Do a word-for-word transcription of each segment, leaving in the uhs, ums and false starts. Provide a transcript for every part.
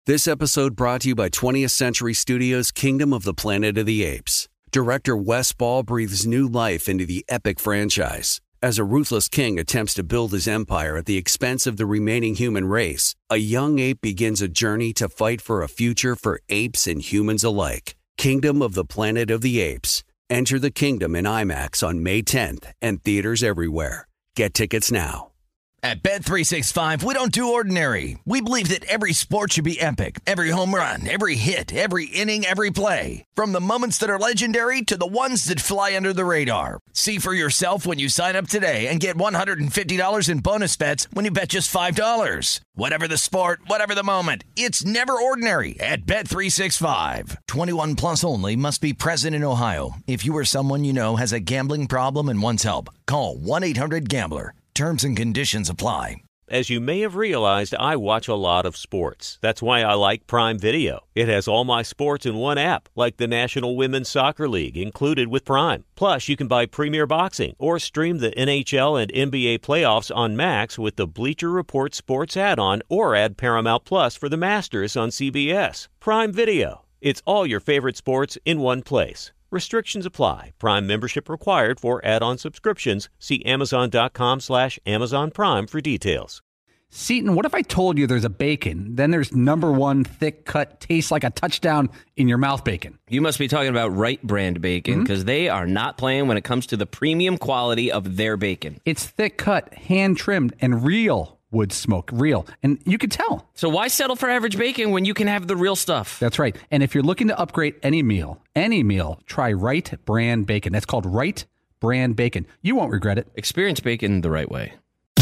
This episode brought to you by twentieth Century Studios' Kingdom of the Planet of the Apes. Director Wes Ball breathes new life into the epic franchise. As a ruthless king attempts to build his empire at the expense of the remaining human race, a young ape begins a journey to fight for a future for apes and humans alike. Kingdom of the Planet of the Apes. Enter the kingdom in IMAX on May tenth and theaters everywhere. Get tickets now. At Bet three sixty-five, we don't do ordinary. We believe that every sport should be epic. Every home run, every hit, every inning, every play. From the moments that are legendary to the ones that fly under the radar. See for yourself when you sign up today and get one hundred fifty dollars in bonus bets when you bet just five dollars. Whatever the sport, whatever the moment, it's never ordinary at Bet three sixty-five. twenty-one plus only. Must be present in Ohio. If you or someone you know has a gambling problem and wants help, call one eight hundred gambler. Terms and conditions apply. As you may have realized, I watch a lot of sports. That's why I like Prime Video. It has all my sports in one app, like the National Women's Soccer League, included with Prime. Plus, you can buy Premier Boxing or stream the N H L and N B A playoffs on Max with the Bleacher Report Sports add-on, or add Paramount Plus for the Masters on C B S. Prime Video. It's all your favorite sports in one place. Restrictions apply. Prime membership required for add-on subscriptions. See Amazon.com slash Amazon Prime for details. Seton, what if I told you there's a bacon, then there's number one thick cut, tastes like a touchdown in your mouth bacon? You must be talking about Wright brand bacon, because mm-hmm. they are not playing when it comes to the premium quality of their bacon. It's thick cut, hand trimmed, and real wood smoke, real. And you can tell. So why settle for average bacon when you can have the real stuff? That's right. And if you're looking to upgrade any meal, any meal, try Wright brand bacon. That's called Wright brand bacon. You won't regret it. Experience bacon the right way.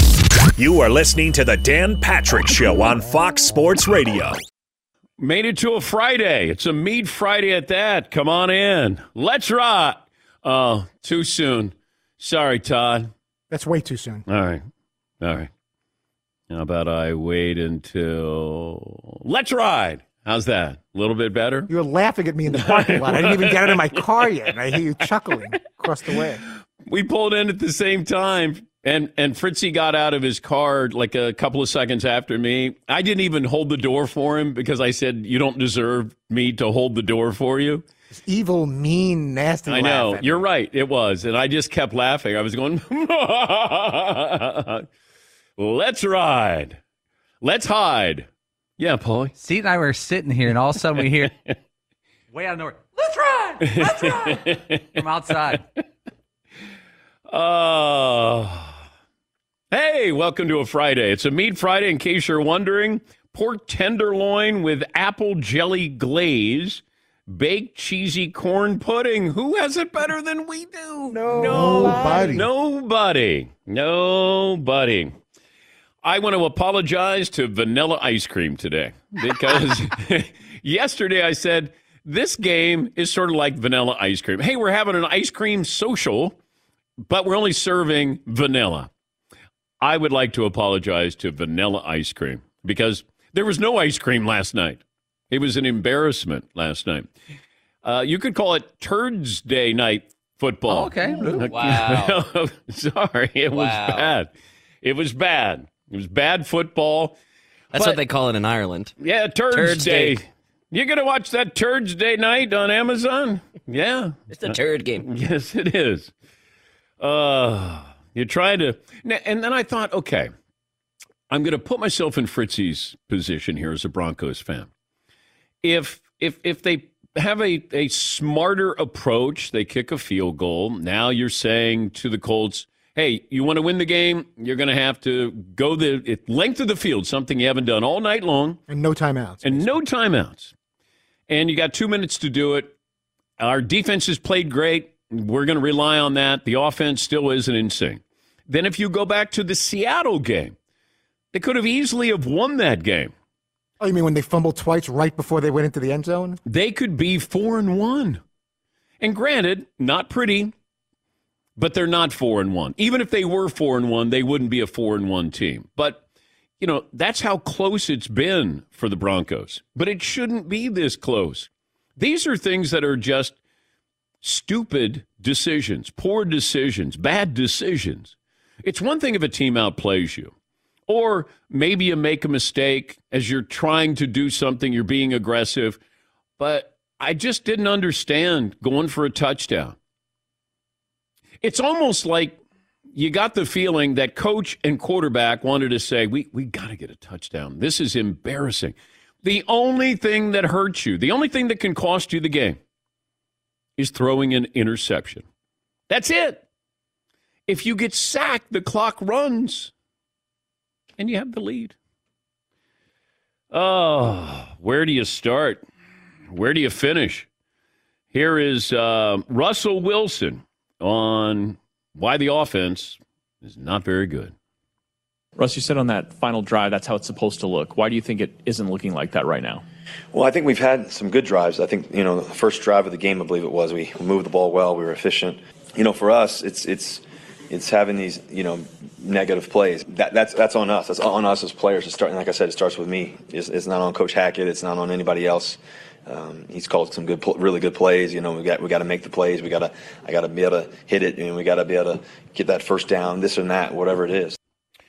You are listening to the Dan Patrick Show on Fox Sports Radio. Made it to a Friday. It's a Meat Friday at that. Come on in. Let's rock. Oh, too soon. Sorry, Todd. That's way too soon. All right. All right. How about I wait until... Let's ride. How's that? A little bit better? You were laughing at me in the parking lot. I didn't even get out of my car yet, and I hear you chuckling across the way. We pulled in at the same time, and, and Fritzy got out of his car like a couple of seconds after me. I didn't even hold the door for him because I said, you don't deserve me to hold the door for you. It's evil, mean, nasty I know. laughing. You're right. It was. And I just kept laughing. I was going... Let's ride. Let's hide. Yeah, Paulie. Seton and I were sitting here, and all of a sudden we hear, way out of nowhere, let's ride! Let's ride! From outside. Uh, hey, welcome to a Friday. It's a Meat Friday, in case you're wondering. Pork tenderloin with apple jelly glaze. Baked cheesy corn pudding. Who has it better than we do? No. Nobody. Nobody. Nobody. I want to apologize to Vanilla Ice Cream today because yesterday I said this game is sort of like Vanilla Ice Cream. Hey, we're having an ice cream social, but we're only serving vanilla. I would like to apologize to Vanilla Ice Cream because there was no ice cream last night. It was an embarrassment last night. Uh, you could call it Turds Day night football. Oh, okay. Wow. Sorry, it wow. was bad. It was bad. It was bad football. That's but, what they call it in Ireland. Yeah, Turds, Turds Day. Day. You gonna watch that Turds Day night on Amazon? Yeah. It's a turd game. Yes, it is. Uh, you're trying to... And then I thought, okay, I'm going to put myself in Fritzy's position here as a Broncos fan. If if if they have a, a smarter approach, they kick a field goal. Now you're saying to the Colts, hey, you want to win the game, you're going to have to go the length of the field, something you haven't done all night long. And no timeouts. And no timeouts. And you got two minutes to do it. Our defense has played great. We're going to rely on that. The offense still isn't in sync. Then if you go back to the Seattle game, they could have easily have won that game. Oh, you mean when they fumbled twice right before they went into the end zone? They could be four and one. And granted, not pretty, but they're not four and one. Even if they were four and one, they wouldn't be a four and one team. But, you know, that's how close it's been for the Broncos. But it shouldn't be this close. These are things that are just stupid decisions, poor decisions, bad decisions. It's one thing if a team outplays you. Or maybe you make a mistake as you're trying to do something, you're being aggressive. But I just didn't understand going for a touchdown. It's almost like you got the feeling that coach and quarterback wanted to say, we, we got to get a touchdown. This is embarrassing. The only thing that hurts you, the only thing that can cost you the game is throwing an interception. That's it. If you get sacked, the clock runs. And you have the lead. Oh, where do you start? Where do you finish? Here is uh, Russell Wilson on why the offense is not very good. Russ, you said on that final drive, that's how it's supposed to look. Why do you think it isn't looking like that right now? Well, I think we've had some good drives. I think, you know, the first drive of the game, I believe it was, we moved the ball well, we were efficient. You know, for us, it's it's it's having these, you know, negative plays. That, that's that's on us. That's on us as players. It's starting, like I said, it starts with me. It's, it's not on Coach Hackett. It's not on anybody else. Um, he's called some good, really good plays. You know, we got we got to make the plays. We got to I got to be able to hit it, and we got to be able to get that first down, this and that, whatever it is.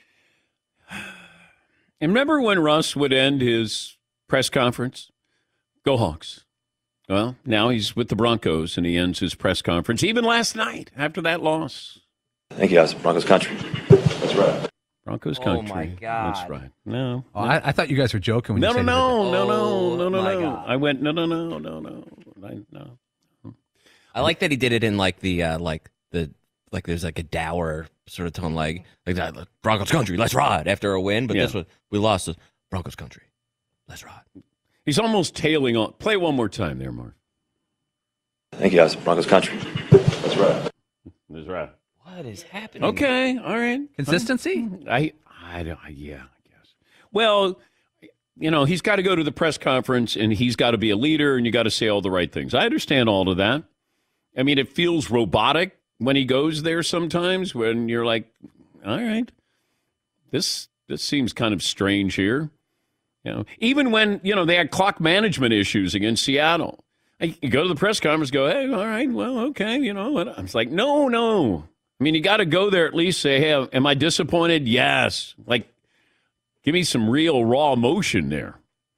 And remember when Russ would end his press conference? Go Hawks. Well, now he's with the Broncos, and he ends his press conference, even last night after that loss. Thank you, guys. Broncos country. That's right. Broncos Oh, country. my God. That's right. No. Oh, I, I thought you guys were joking when No, you no, said no, that. no, no, Oh, no, no, my no. God. I went, no, no, no, no, no. I, no. I like that he did it in like the uh, like the like there's like a dour sort of tone, like like that, Broncos country, let's ride after a win. But Yeah. this was we lost the Broncos country, let's ride. He's almost tailing on. Play one more time there, Mark. Thank you, guys. Broncos country. That's right. That's right. What is happening? Okay, all right. Consistency? I, I don't, yeah, I guess. Well, you know, he's got to go to the press conference and he's got to be a leader and you got to say all the right things. I understand all of that. I mean, it feels robotic when he goes there sometimes when you're like, all right, this this seems kind of strange here. You know, even when, you know, they had clock management issues against Seattle. You go to the press conference, go, hey, all right, well, okay, you know. And I was like, no, no. I mean, you got to go there at least say, hey, am I disappointed? Yes. Like, give me some real raw emotion there.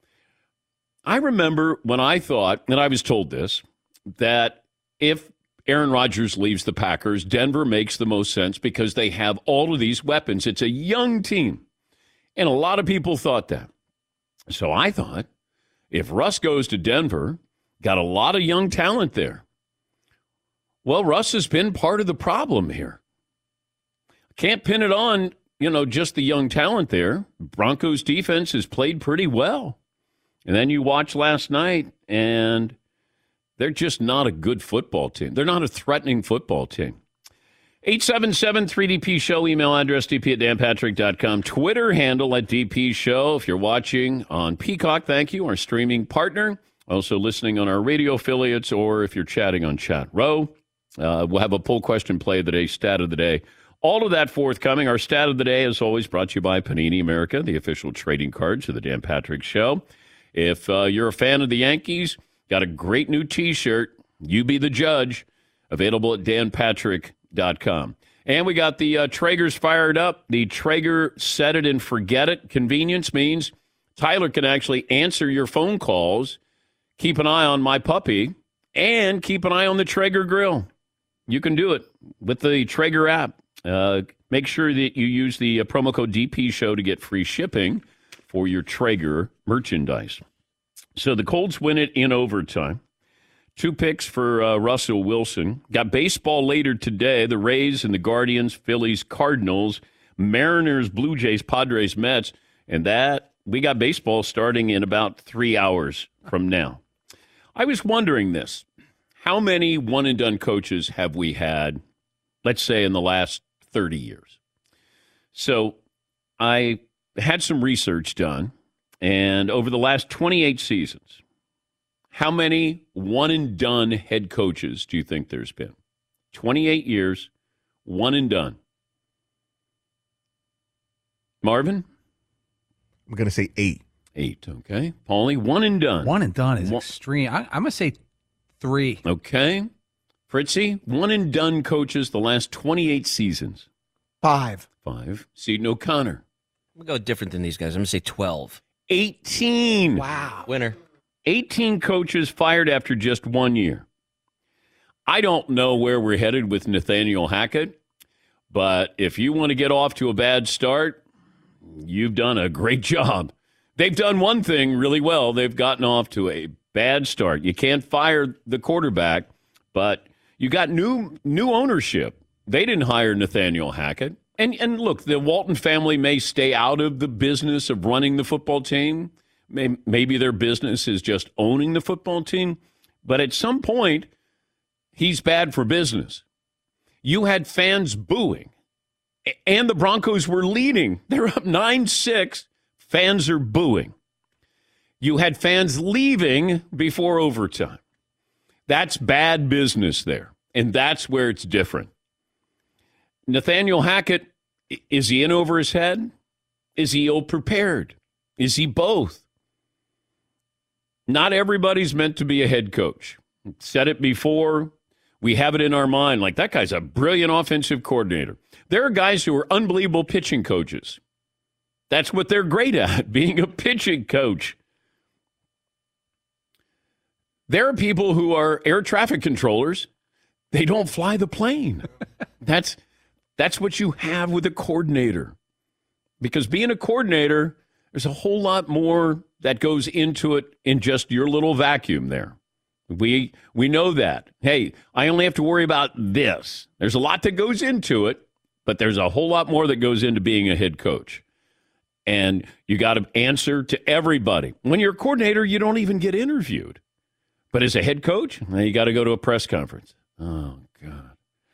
I remember when I thought, and I was told this, that if Aaron Rodgers leaves the Packers, Denver makes the most sense because they have all of these weapons. It's a young team. And a lot of people thought that. So I thought, if Russ goes to Denver, got a lot of young talent there. Well, Russ has been part of the problem here. Can't pin it on, you know, just the young talent there. Broncos defense has played pretty well. And then you watch last night, and they're just not a good football team. They're not a threatening football team. eight seven seven three D P Show, email address d p at dan patrick dot com, Twitter handle at D P Show. If you're watching on Peacock, thank you, our streaming partner. Also listening on our radio affiliates, or if you're chatting on Chat Row. Uh, we'll have a poll question play of the day, stat of the day. All of that forthcoming. Our stat of the day, as always, brought to you by Panini America, the official trading cards of the Dan Patrick Show. If uh, you're a fan of the Yankees, got a great new T-shirt. You be the judge. Available at dan patrick dot com. And we got the uh, Traegers fired up. The Traeger set it and forget it. Convenience means Tyler can actually answer your phone calls, keep an eye on my puppy, and keep an eye on the Traeger grill. You can do it with the Traeger app. Uh, make sure that you use the uh, promo code D P Show to get free shipping for your Traeger merchandise. So the Colts win it in overtime. Two picks for uh, Russell Wilson. Got baseball later today. The Rays and the Guardians, Phillies, Cardinals, Mariners, Blue Jays, Padres, Mets. And that, we got baseball starting in about three hours from now. I was wondering this. How many one-and-done coaches have we had, let's say, in the last thirty years? So I had some research done, and over the last twenty-eight seasons, how many one-and-done head coaches do you think there's been? twenty-eight years, one and done. Marvin? I'm going to say eight. Eight, okay. Paulie, one and done. One and done is one. extreme. I, I'm going to say three. Okay. Fritzy, one and done coaches the last twenty-eight seasons. Five. Five. Seton O'Connor. I'm going to go different than these guys. I'm going to say twelve. eighteen. Wow. Winner. eighteen coaches fired after just one year. I don't know where we're headed with Nathaniel Hackett, but if you want to get off to a bad start, you've done a great job. They've done one thing really well. They've gotten off to a bad start. You can't fire the quarterback, but you got new new ownership. They didn't hire Nathaniel Hackett. And and look, the Walton family may stay out of the business of running the football team. Maybe their business is just owning the football team. But at some point, he's bad for business. You had fans booing, and the Broncos were leading. They're up nine six. Fans are booing. You had fans leaving before overtime. That's bad business there, and that's where it's different. Nathaniel Hackett, is he in over his head? Is he ill-prepared? Is he both? Not everybody's meant to be a head coach. Said it before. We have it in our mind, like, that guy's a brilliant offensive coordinator. There are guys who are unbelievable pitching coaches. That's what they're great at, being a pitching coach. There are people who are air traffic controllers. They don't fly the plane. That's that's what you have with a coordinator. Because being a coordinator, there's a whole lot more that goes into it in just your little vacuum there. We we know that. Hey, I only have to worry about this. There's a lot that goes into it, but there's a whole lot more that goes into being a head coach. And you got to answer to everybody. When you're a coordinator, you don't even get interviewed. But as a head coach, you got to go to a press conference. Oh, God.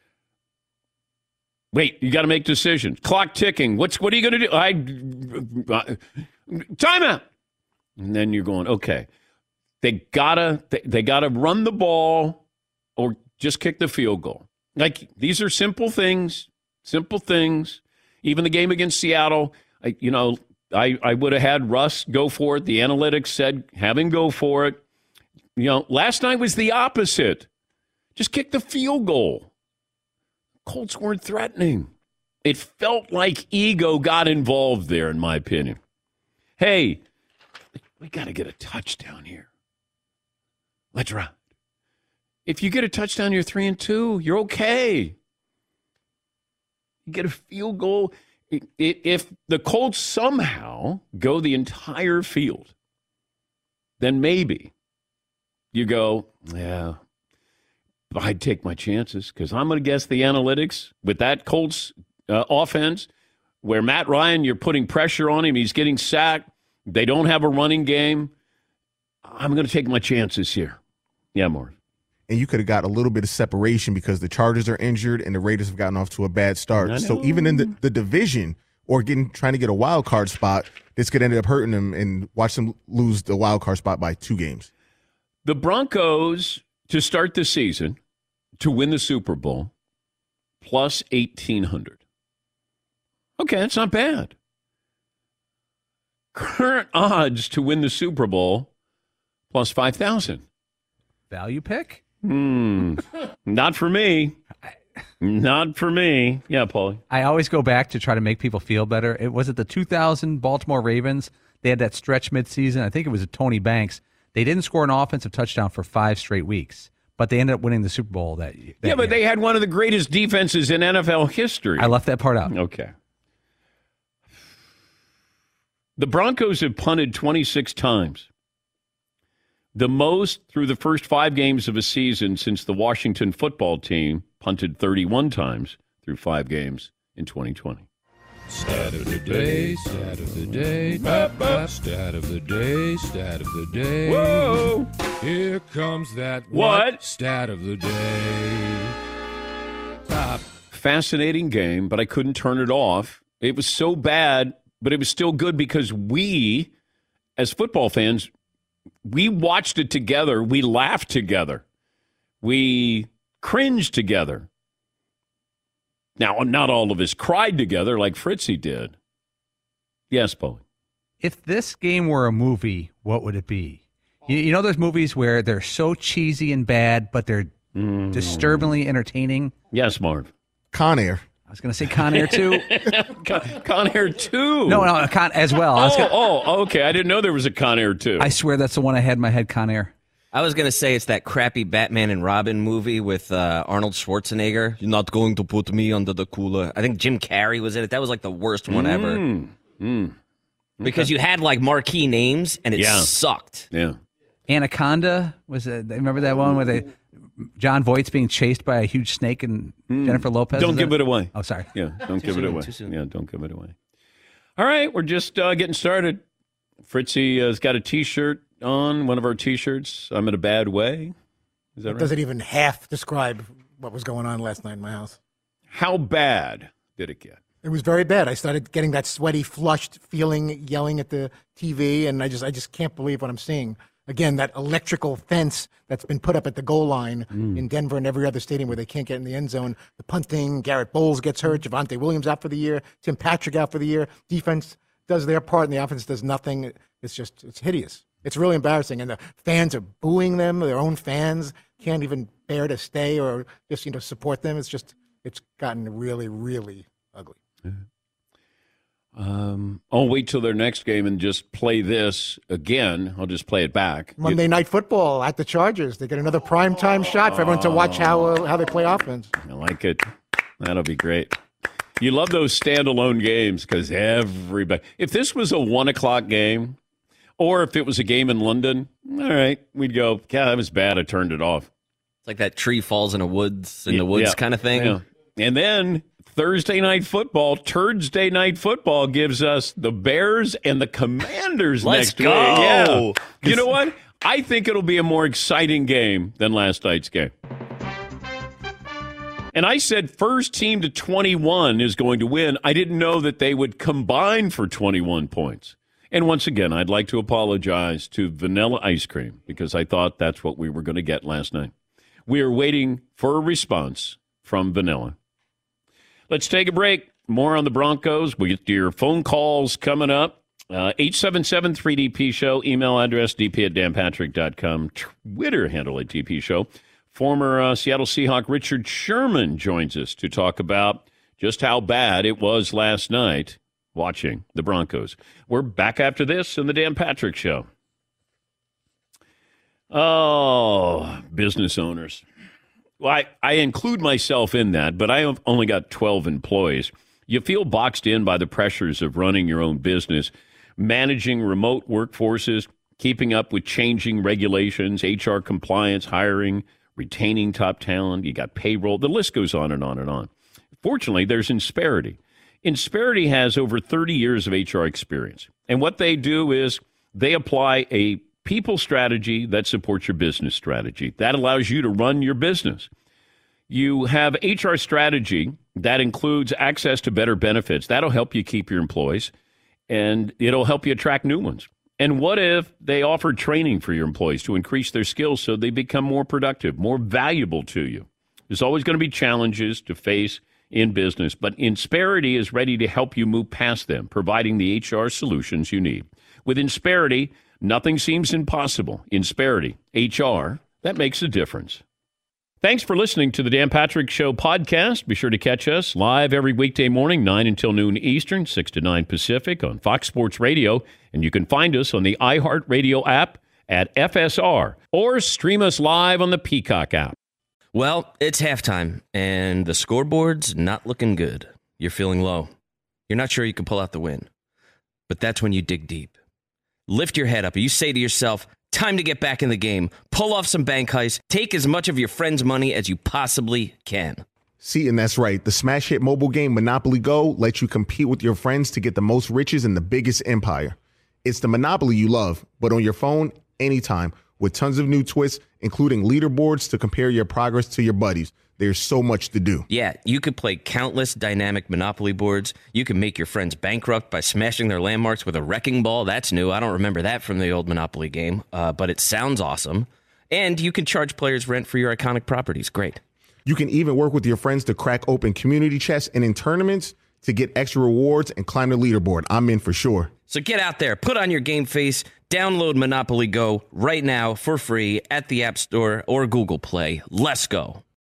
Wait, you got to make decisions. Clock ticking. What's what are you going to do? I uh, timeout. And then you're going, okay. They gotta they, they gotta run the ball or just kick the field goal. Like, these are simple things, simple things. Even the game against Seattle, I, you know, I, I would have had Russ go for it. The analytics said have him go for it. You know, last night was the opposite. Just kick the field goal. Colts weren't threatening. It felt like ego got involved there, in my opinion. Hey, we got to get a touchdown here. Let's ride. If you get a touchdown, you're three and two. You're okay. You get a field goal. If the Colts somehow go the entire field, then maybe you go, yeah, I'd take my chances, because I'm going to guess the analytics with that Colts uh, offense where Matt Ryan, you're putting pressure on him. He's getting sacked. They don't have a running game. I'm going to take my chances here. Yeah, Marv. And you could have got a little bit of separation because the Chargers are injured and the Raiders have gotten off to a bad start. So even in the, the division or getting trying to get a wild card spot, this could end up hurting them and watch them lose the wild card spot by two games. The Broncos, to start the season, to win the Super Bowl, plus eighteen hundred. Okay, that's not bad. Current odds to win the Super Bowl, plus five thousand. Value pick? Hmm. Not for me. Not for me. Yeah, Paulie. I always go back to try to make people feel better. It was it the two thousand Baltimore Ravens. They had that stretch midseason. I think it was Tony Banks. They didn't score an offensive touchdown for five straight weeks, but they ended up winning the Super Bowl that, that yeah, but year. they had one of the greatest defenses in N F L history. I left that part out. Okay. The Broncos have punted twenty-six times. The most through the first five games of a season since the Washington football team punted thirty-one times through five games in twenty twenty. Stat of the day, stat of the day, bop, bop. Stat of the day, stat of the day. Whoa! Here comes that what? what? Stat of the day. Bop. Fascinating game, but I couldn't turn it off. It was so bad, but it was still good because we, as football fans, we watched it together. We laughed together. We cringed together. Now, not all of us cried together like Fritzy did. Yes, Paul. If this game were a movie, what would it be? You, you know those movies where they're so cheesy and bad, but they're mm. disturbingly entertaining? Yes, Marv. Con Air. I was going to say Con Air two. Con, Con Air two. No, no, Con as well. I was Oh, gonna, oh, okay. I didn't know there was a Con Air two. I swear that's the one I had in my head, Con Air. I was going to say it's that crappy Batman and Robin movie with uh, Arnold Schwarzenegger. You're not going to put me under the cooler. I think Jim Carrey was in it. That was like the worst one ever. Mm, mm. Because Okay. you had like marquee names and it Yeah. sucked. Yeah. Anaconda was it? Remember that one where they John Voight's being chased by a huge snake and Jennifer Lopez? Don't is give that- it away. Oh, sorry. Yeah, don't Too give it soon, away. too soon. Yeah, don't give it away. All right, we're just uh, getting started. Fritzy has got a T-shirt on, one of our T-shirts. I'm in a bad way. Is that It right? doesn't even half describe what was going on last night in my house. How bad did it get? It was very bad. I started getting that sweaty, flushed feeling, yelling at the T V, and I just, I just can't believe what I'm seeing. Again, that electrical fence that's been put up at the goal line in Denver and every other stadium where they can't get in the end zone. The punting, Garrett Bowles gets hurt, Javonte Williams out for the year, Tim Patrick out for the year. Defense does their part, and the offense does nothing. It's just, it's hideous. It's really embarrassing, and the fans are booing them. Their own fans can't even bear to stay or just, you know, support them. It's just, it's gotten really, really ugly. Um, I'll wait till their next game and just play this again. I'll just play it back. Monday Night Football at the Chargers. They get another primetime shot for everyone to watch how uh, how they play offense. I like it. That'll be great. You love those standalone games because everybody. If this was a one o'clock game, or if it was a game in London, all right, we'd go. Yeah, that was bad. I turned it off. It's like that tree falls in a woods in Yeah, the woods yeah, kind of thing. yeah. And then Thursday night football, Thursday night football gives us the Bears and the Commanders Let's next go. week. Yeah. You know what? I think it'll be a more exciting game than last night's game. And I said first team to twenty-one is going to win. I didn't know that they would combine for twenty-one points. And once again, I'd like to apologize to Vanilla Ice Cream because I thought that's what we were going to get last night. We are waiting for a response from Vanilla. Let's take a break. More on the Broncos. We get your phone calls coming up. Uh, eight seven seven three D P Show. Email address d p at dan patrick dot com. Twitter handle at D P Show. Former uh, Seattle Seahawk Richard Sherman joins us to talk about just how bad it was last night watching the Broncos. We're back after this in the Dan Patrick Show. Oh, business owners. Well, I, I include myself in that, but I have only got twelve employees. You feel boxed in by the pressures of running your own business, managing remote workforces, keeping up with changing regulations, H R compliance, hiring, retaining top talent. You got payroll. The list goes on and on and on. Fortunately, there's Insperity. Insperity has over thirty years of H R experience. And what they do is they apply a people strategy that supports your business strategy. That allows you to run your business. You have H R strategy that includes access to better benefits. That'll help you keep your employees, and it'll help you attract new ones. And what if they offer training for your employees to increase their skills so they become more productive, more valuable to you? There's always going to be challenges to face in business, but Insperity is ready to help you move past them, providing the H R solutions you need. With Insperity, nothing seems impossible. Insperity, H R, that makes a difference. Thanks for listening to the Dan Patrick Show podcast. Be sure to catch us live every weekday morning, nine until noon Eastern, six to nine Pacific on Fox Sports Radio. And you can find us on the iHeartRadio app at F S R or stream us live on the Peacock app. Well, it's halftime, and the scoreboard's not looking good. You're feeling low. You're not sure you can pull out the win. But that's when you dig deep. Lift your head up, and you say to yourself, time to get back in the game. Pull off some bank heists. Take as much of your friend's money as you possibly can. See, and that's right. The smash hit mobile game Monopoly Go lets you compete with your friends to get the most riches in the biggest empire. It's the Monopoly you love, but on your phone, anytime, with tons of new twists, including leaderboards to compare your progress to your buddies. There's so much to do. Yeah, you could play countless dynamic Monopoly boards. You can make your friends bankrupt by smashing their landmarks with a wrecking ball. That's new. I don't remember that from the old Monopoly game, uh, but it sounds awesome. And you can charge players rent for your iconic properties. Great. You can even work with your friends to crack open community chests and in tournaments to get extra rewards and climb the leaderboard. I'm in for sure. So get out there, put on your game face, download Monopoly Go right now for free at the App Store or Google Play. Let's go.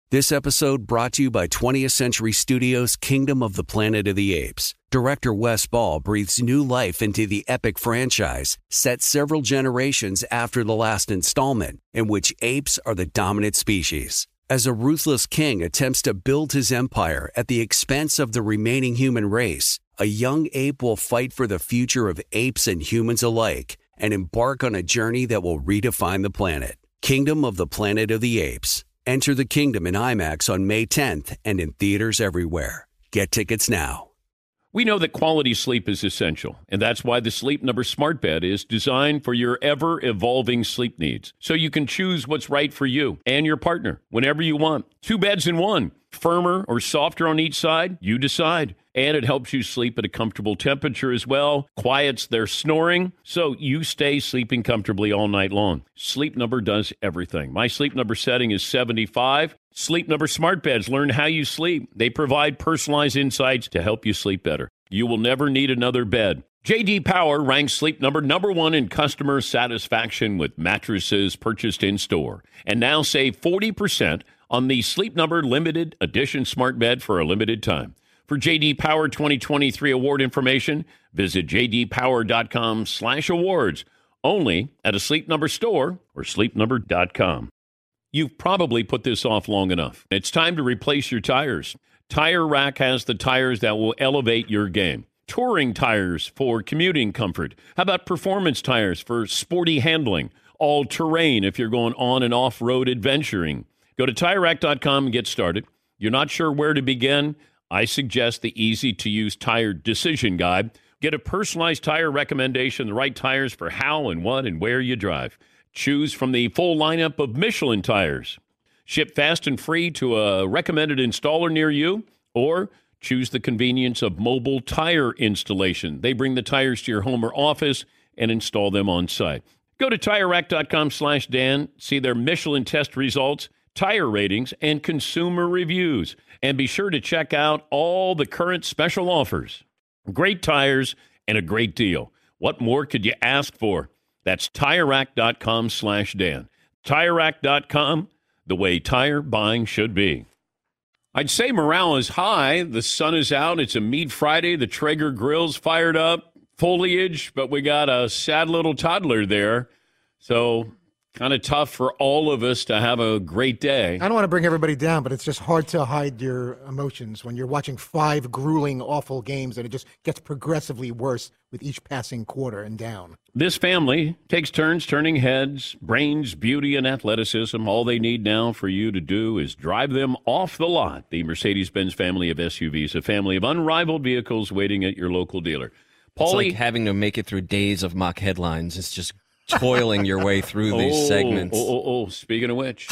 This episode brought to you by twentieth Century Studios' Kingdom of the Planet of the Apes. Director Wes Ball breathes new life into the epic franchise, set several generations after the last installment, in which apes are the dominant species. As a ruthless king attempts to build his empire at the expense of the remaining human race, a young ape will fight for the future of apes and humans alike and embark on a journey that will redefine the planet. Kingdom of the Planet of the Apes. Enter the kingdom in IMAX on May tenth and in theaters everywhere. Get tickets now. We know that quality sleep is essential, and that's why the Sleep Number Smart Bed is designed for your ever-evolving sleep needs, so you can choose what's right for you and your partner whenever you want. Two beds in one, firmer or softer on each side, you decide. And it helps you sleep at a comfortable temperature as well, quiets their snoring, so you stay sleeping comfortably all night long. Sleep Number does everything. My Sleep Number setting is seventy-five. Sleep Number Smart Beds learn how you sleep. They provide personalized insights to help you sleep better. You will never need another bed. J D Power ranks Sleep Number number one in customer satisfaction with mattresses purchased in-store. And now save forty percent on the Sleep Number Limited Edition Smart Bed for a limited time. For J D Power twenty twenty-three award information, visit jdpower.com slash awards. Only at a Sleep Number store or sleep number dot com. You've probably put this off long enough. It's time to replace your tires. Tire Rack has the tires that will elevate your game. Touring tires for commuting comfort. How about performance tires for sporty handling? All-terrain if you're going on and off-road adventuring. Go to tire rack dot com and get started. You're not sure where to begin? I suggest the easy-to-use tire decision guide. Get a personalized tire recommendation, the right tires for how and what and where you drive. Choose from the full lineup of Michelin tires. Ship fast and free to a recommended installer near you, or choose the convenience of mobile tire installation. They bring the tires to your home or office and install them on site. Go to tire rack dot com slash Dan, see their Michelin test results, tire ratings, and consumer reviews. And be sure to check out all the current special offers. Great tires and a great deal. What more could you ask for? That's tire rack dot com slash Dan. tire rack dot com, the way tire buying should be. I'd say morale is high. The sun is out. It's a Meat Friday. The Traeger grill's fired up. Foliage, but we got a sad little toddler there. So kind of tough for all of us to have a great day. I don't want to bring everybody down, but it's just hard to hide your emotions when you're watching five grueling, awful games, and it just gets progressively worse with each passing quarter and down. This family takes turns turning heads, brains, beauty, and athleticism. All they need now for you to do is drive them off the lot. The Mercedes-Benz family of S U Vs, a family of unrivaled vehicles waiting at your local dealer. It's Paulie, like having to make it through days of mock headlines. It's just toiling your way through these oh, segments. Oh, oh, oh, speaking of which,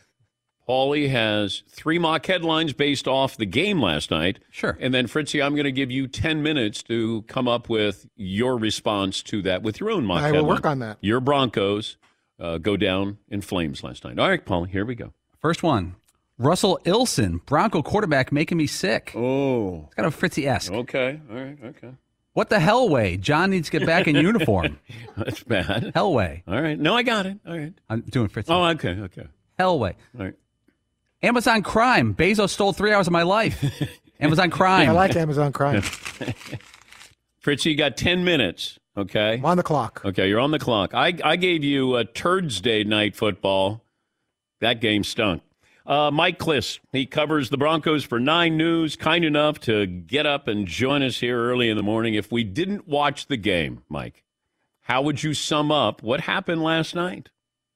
Paulie has three mock headlines based off the game last night. Sure. And then, Fritzy, I'm going to give you ten minutes to come up with your response to that with your own mock I headline. will work on that. Your Broncos uh, go down in flames last night. All right, Paulie, here we go. First one. Russell Ilson, Bronco quarterback, making me sick. Oh. It's kind of Fritzy-esque. Okay, all right, okay. What the hell way? John needs to get back in uniform. That's bad. Hellway. All right. No, I got it. All right. I'm doing Fritzy. Oh, okay, okay. Hellway. All right. Amazon Crime. Bezos stole three hours of my life. Amazon Crime. I like Amazon Crime. Fritzy, you got ten minutes, okay? I'm on the clock. Okay, you're on the clock. I, I gave you a Thursday night football. That game stunk. Uh, Mike Kliss, he covers the Broncos for Nine News, kind enough to get up and join us here early in the morning. If we didn't watch the game, Mike, how would you sum up what happened last night?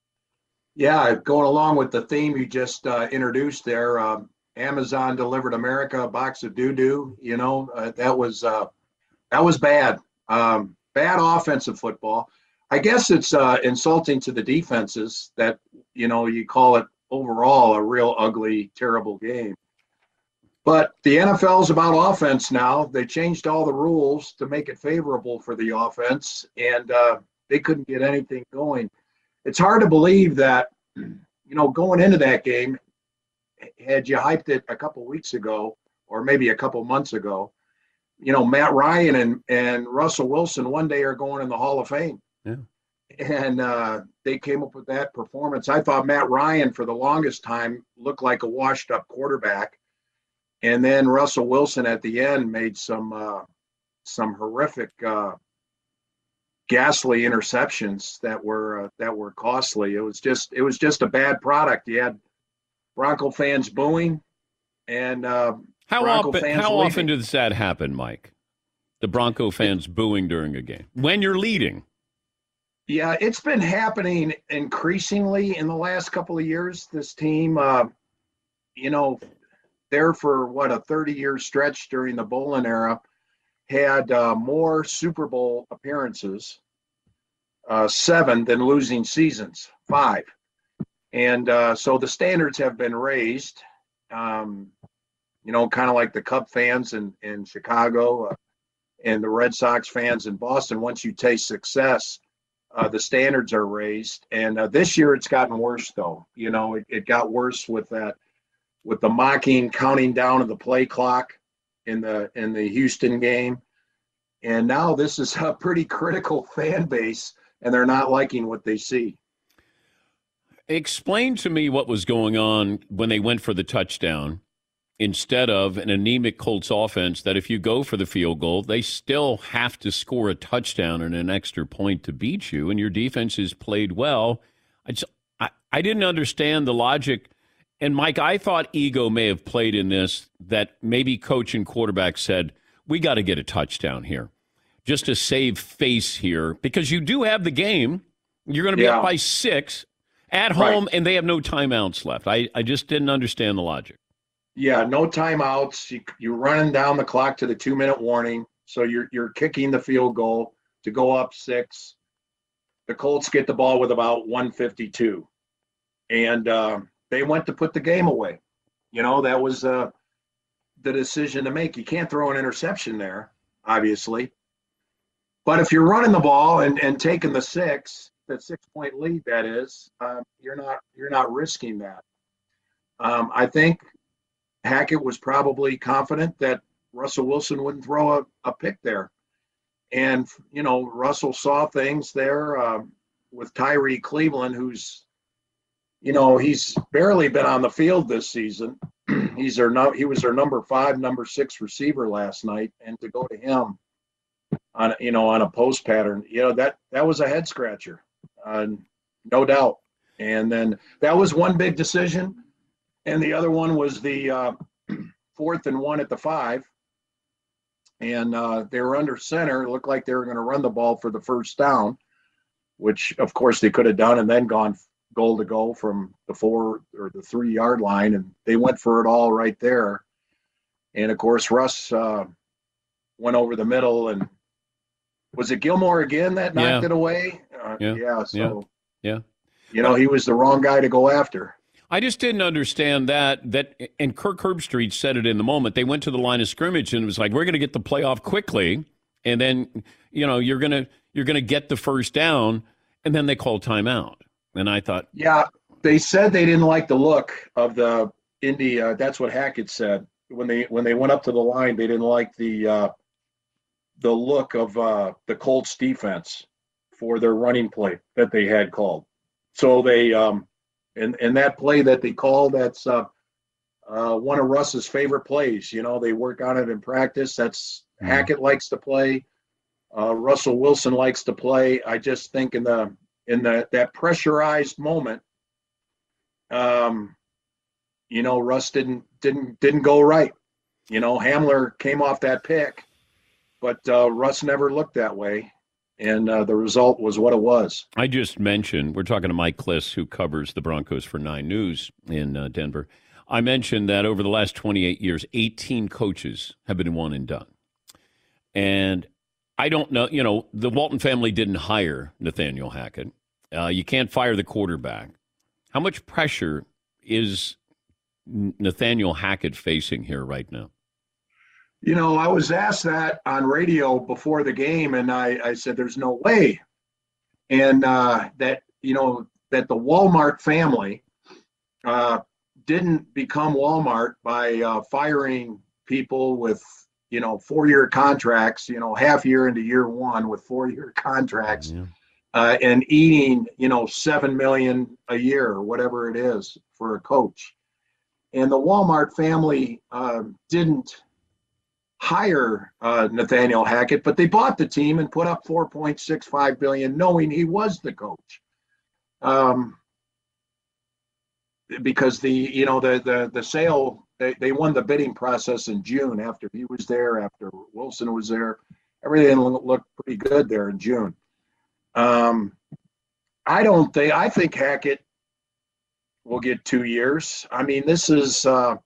Yeah, going along with the theme you just uh, introduced there, um, Amazon delivered America a box of doo-doo. You know, uh, that was uh, that was bad. Um, bad offensive football. I guess it's uh, insulting to the defenses that, you know, you call it overall a real ugly, terrible game. But the N F L is about offense now. They changed all the rules to make it favorable for the offense, and uh, they couldn't get anything going. It's hard to believe that, you know, going into that game, had you hyped it a couple weeks ago or maybe a couple months ago, you know, Matt Ryan and, and Russell Wilson one day are going in the Hall of Fame. Yeah. and uh, they came up with that performance. I thought Matt Ryan, for the longest time, looked like a washed-up quarterback. And then Russell Wilson at the end made some uh, some horrific, uh, ghastly interceptions that were uh, that were costly. It was just it was just a bad product. You had Bronco fans booing, and uh, how Bronco often fans how leaving. often does that happen, Mike? The Bronco fans booing during a game when you're leading. Yeah, it's been happening increasingly in the last couple of years. This team, uh, you know, there for what a thirty-year stretch during the Bolin era, had uh, more Super Bowl appearances, uh, seven, than losing seasons, five. And uh, so the standards have been raised, um, you know, kind of like the Cub fans in, in Chicago uh, and the Red Sox fans in Boston. Once you taste success, uh, the standards are raised. And uh, this year it's gotten worse, though. You know, it, it got worse with that, with the mocking counting down of the play clock in the in the Houston game. And now this is a pretty critical fan base, and they're not liking what they see. Explain to me what was going on when they went for the touchdown instead of an anemic Colts offense that if you go for the field goal, they still have to score a touchdown and an extra point to beat you, and your defense has played well. I, just, I, I didn't understand the logic. And, Mike, I thought ego may have played in this, that maybe coach and quarterback said, we got to get a touchdown here just to save face here, because you do have the game. You're going to be Yeah. up by six at home, Right. and they have no timeouts left. I, I just didn't understand the logic. Yeah, no timeouts. You, you're running down the clock to the two-minute warning, so you're you're kicking the field goal to go up six. The Colts get the ball with about one fifty-two, and uh, they went to put the game away. You know, that was uh, the decision to make. You can't throw an interception there, obviously. But if you're running the ball and, and taking the six, that six-point lead, that is, uh, you're not you're not risking that. Um, I think Hackett was probably confident that Russell Wilson wouldn't throw a, a pick there. And, you know, Russell saw things there um, with Tyree Cleveland, who's, you know, he's barely been on the field this season. He's their no, he was their number five, number six receiver last night, and to go to him on, you know, on a post pattern, you know, that that was a head scratcher, uh, no doubt. And then that was one big decision, and the other one was the uh, fourth and one at the five, and uh, they were under center. It looked like they were going to run the ball for the first down, which of course they could have done, and then gone goal to goal from the four or the three yard line, and they went for it all right there. And of course, Russ uh, went over the middle, and was it Gilmore again that knocked Yeah. it away? Uh, Yeah. yeah. So, Yeah. you know, he was the wrong guy to go after. I just didn't understand that. That and Kirk Herbstreit said it in the moment. They went to the line of scrimmage and it was like, we're going to get the play off quickly, and then you know you're gonna you're gonna get the first down, and then they called timeout. And I thought, Yeah, they said they didn't like the look of the Indy. Uh, that's what Hackett said when they when they went up to the line. They didn't like the uh, the look of uh, the Colts defense for their running play that they had called. So they um, and and that play that they called, that's uh, uh, one of Russ's favorite plays. You know, they work on it in practice. That's Mm. Hackett likes to play. Uh, Russell Wilson likes to play. I just think in the in the that pressurized moment, um, you know, Russ didn't didn't didn't go right. You know, Hamler came off that pick, but uh, Russ never looked that way, and uh, the result was what it was. I just mentioned, we're talking to Mike Kliss, who covers the Broncos for Nine News in uh, Denver. I mentioned that over the last twenty-eight years, eighteen coaches have been one and done. And I don't know, you know, the Walton family didn't hire Nathaniel Hackett. Uh, you can't fire the quarterback. How much pressure is Nathaniel Hackett facing here right now? You know, I was asked that on radio before the game, and I, I said, there's no way. And uh, that, you know, that the Walmart family uh, didn't become Walmart by uh, firing people with, you know, four-year contracts, you know, half year into year one with four-year contracts. Yeah. uh, and eating, you know, seven million a year or whatever it is for a coach. And the Walmart family uh, didn't hire uh, Nathaniel Hackett, but they bought the team and put up four point six five billion dollars knowing he was the coach. Um, because the, you know, the, the, the sale, they, they won the bidding process in June after he was there, after Wilson was there. Everything looked pretty good there in June. Um, I don't think, I think Hackett will get two years. I mean, this is, uh,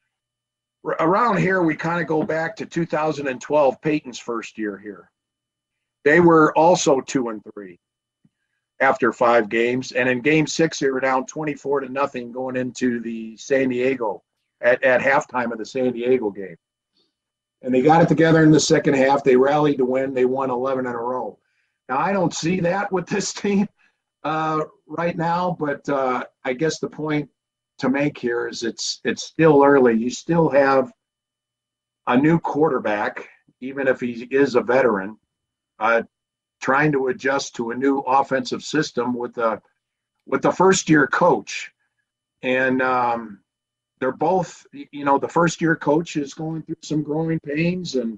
around here, we kind of go back to two thousand twelve, Peyton's first year here. They were also two and three after five games. And in game six, they were down twenty-four to nothing going into the San Diego at, at halftime of the San Diego game. And they got it together in the second half. They rallied to win. They won eleven in a row. Now, I don't see that with this team uh, right now, but uh, I guess the point to make here is it's it's still early. You still have a new quarterback, even if he is a veteran, uh, trying to adjust to a new offensive system with a with the first year coach. And um, they're both, you know, the first year coach is going through some growing pains, and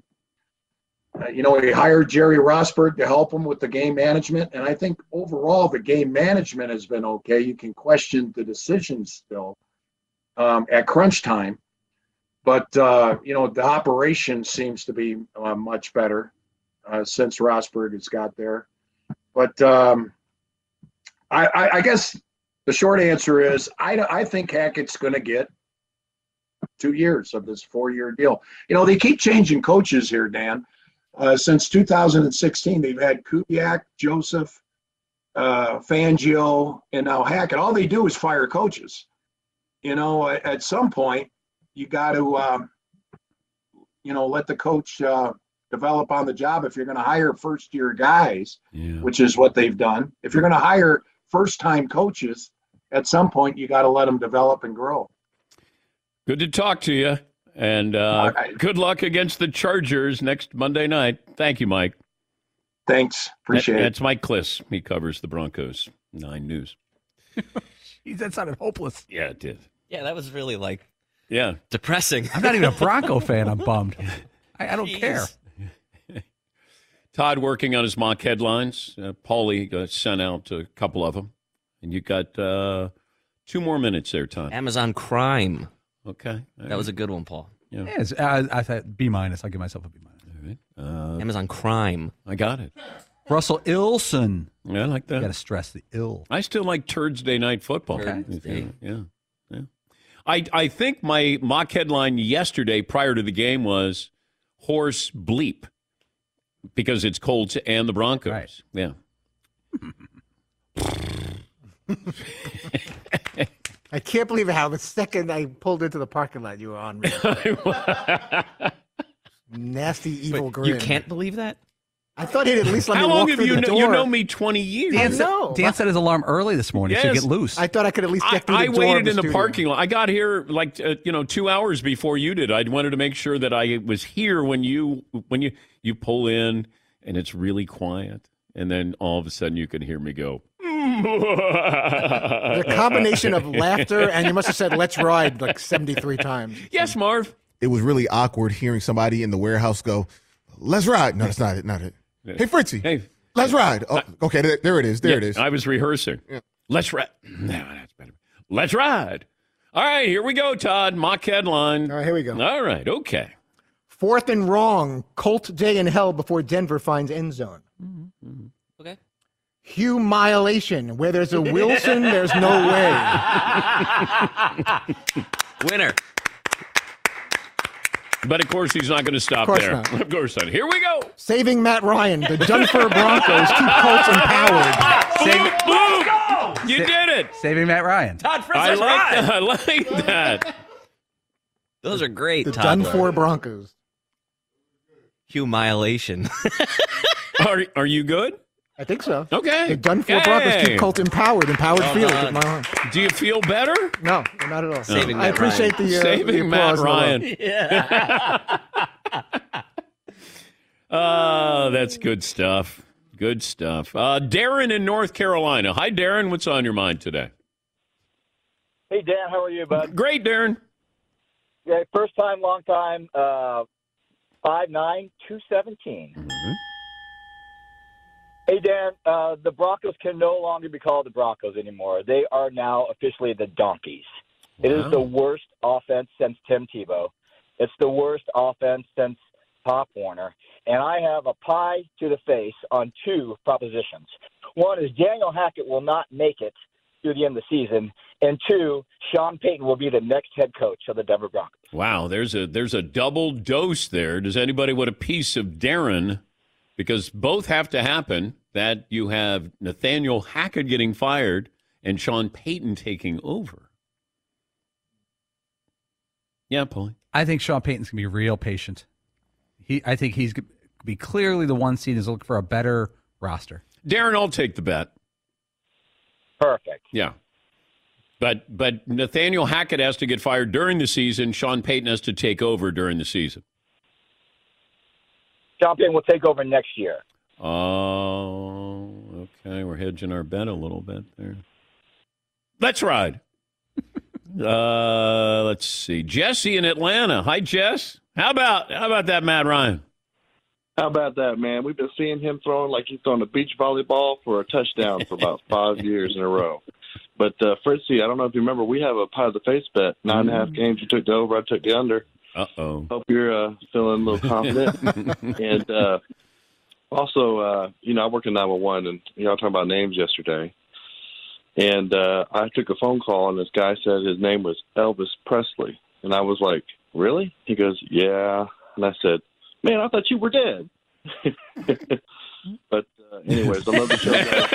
uh, you know, he hired Jerry Rosberg to help him with the game management. And I think overall the game management has been okay. You can question the decisions still um, at crunch time, but uh, you know, the operation seems to be uh, much better uh, since Rosberg has got there. But um, I, I, I guess the short answer is I, I think Hackett's going to get two years of this four-year deal. You know, they keep changing coaches here, Dan. Uh, since two thousand sixteen, they've had Kubiak, Joseph, uh, Fangio, and now Hackett. All they do is fire coaches. You know, at, at some point, you got to, um, you know, let the coach uh, develop on the job. If you're going to hire first-year guys, yeah. which is what they've done, if you're going to hire first-time coaches, at some point, you got to let them develop and grow. Good to talk to you. And uh, right. Good luck against the Chargers next Monday night. Thank you, Mike. Thanks. Appreciate that, it. That's Mike Kliss. He covers the Broncos. Nine News. Jeez, that sounded hopeless. Yeah, it did. Yeah, that was really, like, yeah, depressing. I'm not even a Bronco fan. I'm bummed. I, I don't Jeez. care. Todd working on his mock headlines. Uh, Paulie uh, sent out a couple of them. And you got uh, two more minutes there, Todd. Amazon Crime. Okay. That right. was a good one, Paul. Yeah, yeah uh, I thought B minus. I'll give myself a B minus. All right. Uh, Amazon Crime. I got it. Russell Ilson. Yeah, I like that. You got to stress the ill. I still like Thursday Night Football. Okay. Yeah, yeah. I I think my mock headline yesterday prior to the game was horse bleep because it's Colts and the Broncos. Right. Yeah. I can't believe how the second I pulled into the parking lot, you were on me. Nasty, evil but grin. You can't believe that? I thought he'd at least let How me long walk have through you the know, door. you know me twenty years? Dan, I know. Dan set his alarm early this morning yes. to get loose. I thought I could at least get through I, the I door. waited of the in the studio. parking lot. I got here like uh, you know two hours before you did. I wanted to make sure that I was here when you when you you pull in and it's really quiet, and then all of a sudden you can hear me go. The combination of laughter and you must have said "Let's ride" like seventy-three times. Yes, Marv. It was really awkward hearing somebody in the warehouse go, "Let's ride." No, that's not it. Not it. Hey, Fritzy. Hey, let's ride. Oh, okay, there, there it is. There yeah, it is. I was rehearsing. Yeah. Let's ride. No, that's better. Let's ride. All right, here we go, Todd. Mock headline. All right, here we go. All right, okay. Fourth and wrong. Colt day in hell before Denver finds end zone. Mm-hmm. Mm-hmm. Okay. Humiliation. Where there's a Wilson, there's no way. Winner. But, of course, he's not going to stop of there. Not. Of course not. Here we go. Saving Matt Ryan. The Dunford Broncos keep Colts empowered. Save- Boom! You Sa- did it. Saving Matt Ryan. Todd Fritz, I like right. that. I like that. Those are great, The Todd. Dunford Broncos. Humiliation. are, are you good? I think so. Okay. The Dunford Broncos keep Colts empowered. Empowered Well field. done. With my arm. Do you feel better? No, not at all. Saving I Matt appreciate Ryan. the uh, Saving the Matt applause and the love. Ryan. Yeah. Oh, that's good stuff. Good stuff. Uh, Darren in North Carolina. Hi, Darren. What's on your mind today? Hey, Dan. How are you, bud? Great, Darren. Yeah, first time, long time. Uh, five nine, two seventeen. Mm-hmm. Hey, Dan. Uh, the Broncos can no longer be called the Broncos anymore. They are now officially the Donkeys. It Wow. is the worst offense since Tim Tebow. It's the worst offense since Pop Warner. And I have a pie to the face on two propositions. One is Daniel Hackett will not make it through the end of the season. And two, Sean Payton will be the next head coach of the Denver Broncos. Wow, there's a there's a double dose there. Does anybody want a piece of Darren? Because both have to happen, that you have Nathaniel Hackett getting fired and Sean Payton taking over. Yeah, Paulie. I think Sean Payton's going to be real patient. He, I think he's going to be clearly the one seed is looking for a better roster. Darren, I'll take the bet. Perfect. Yeah. But but Nathaniel Hackett has to get fired during the season. Sean Payton has to take over during the season. Sean Payton will take over next year. Oh, okay. We're hedging our bet a little bit there. Let's ride. uh, let's see. Jesse in Atlanta. Hi, Jess. How about how about that, Matt Ryan? How about that, man? We've been seeing him throwing like he's throwing a beach volleyball for a touchdown for about five years in a row. But, uh, Fritzy, I don't know if you remember, we have a pie of the face bet. Nine and a half games, you took the over, I took the under. Uh-oh. Hope you're uh, feeling a little confident. and uh, also, uh, you know, I work in nine one one, and you know, I was talking about names yesterday. And uh, I took a phone call, and this guy said his name was Elvis Presley. And I was like, really? He goes, yeah. And I said, man, I thought you were dead. But uh, anyways, I love the show, guys.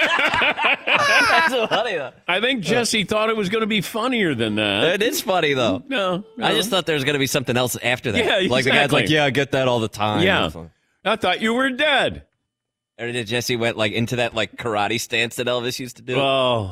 That's so funny, though. I think Jesse thought it was going to be funnier than that. It is funny, though. No, no. I just thought there was going to be something else after that. Yeah, Like the guy's exactly. like, yeah, I get that all the time. Yeah. I thought you were dead. Or did Jesse went like into that like karate stance that Elvis used to do? Oh.